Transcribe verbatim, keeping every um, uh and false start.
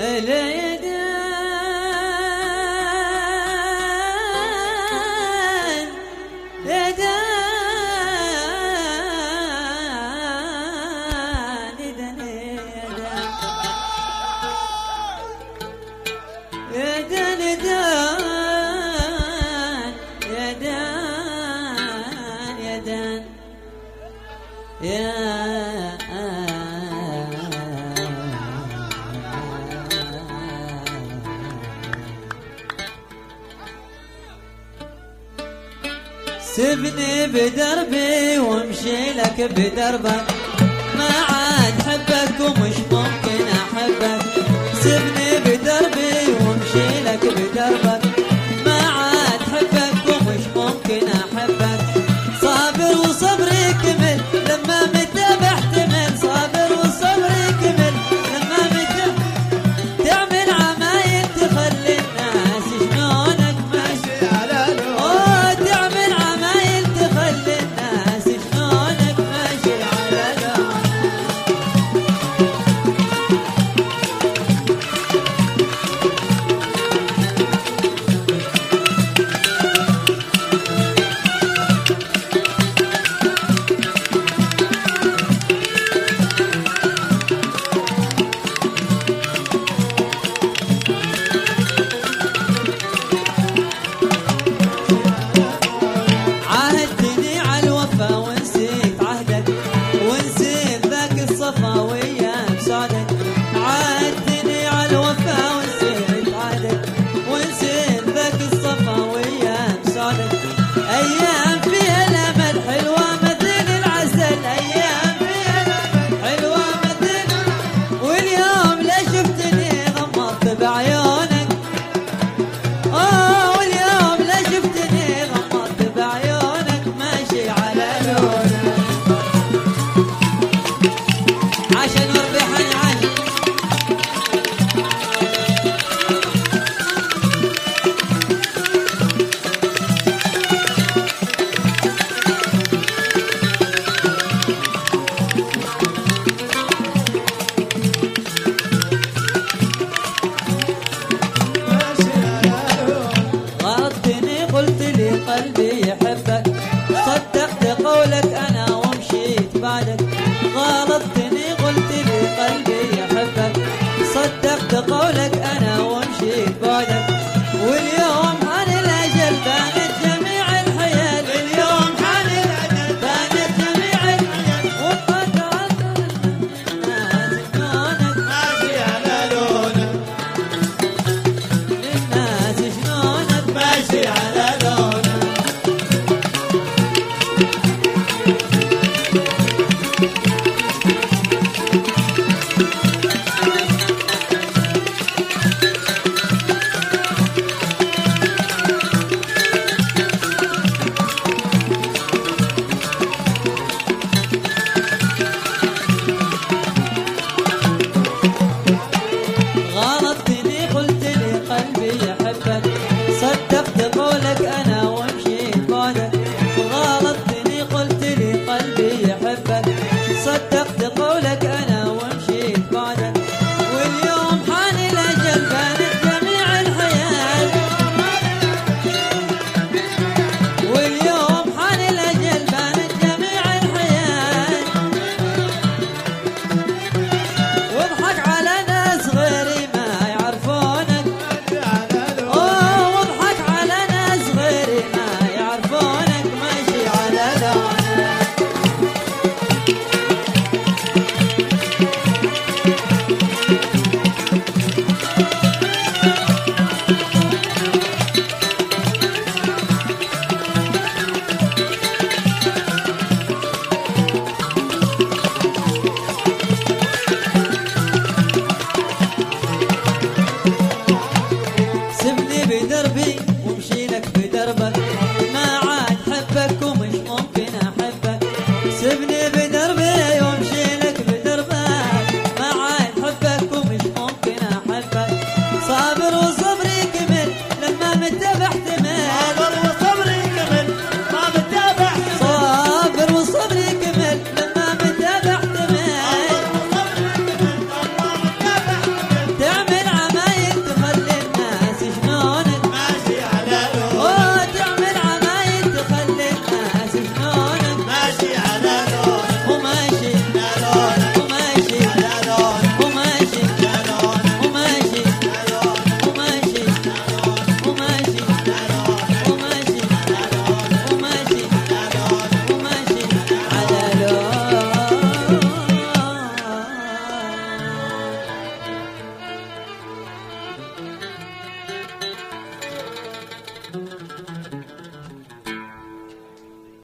سبني بدربي وامشي لك بدربك، ما عاد حبك ومش ممكن احبك. سبني بدربي وامشي لك بدربك، ما عاد حبك ومش ممكن احبك. صابر وصبري كمل لما متى بحتمل، صابر وصبري كمل لما متى تعمل عمايل تخلي الناس شلونك ماشي على لون. اوه تعمل عمايل تخلي الناس شلونك ماشي على لون. عاهدتني على الوفا ونسيت عهدك، ونسيت ذاك الصفا ويام سعدك. عاهدتني على الوفا ونسيت عهدك، ونسيت ذاك الصفا ويام سعدك. ايام فيها الامل حلوه مثل العسل، ايام فيها الامل حلوه مثل، واليوم لا شفتني غمضت بعيونك. اه واليوم لا شفتني غمضت بعيونك ماشي على لونك. عشان وربحني عنك غلطتني قلت لي قلبي يحبك، صدقت قولك انا ومشيت بعدك. غلط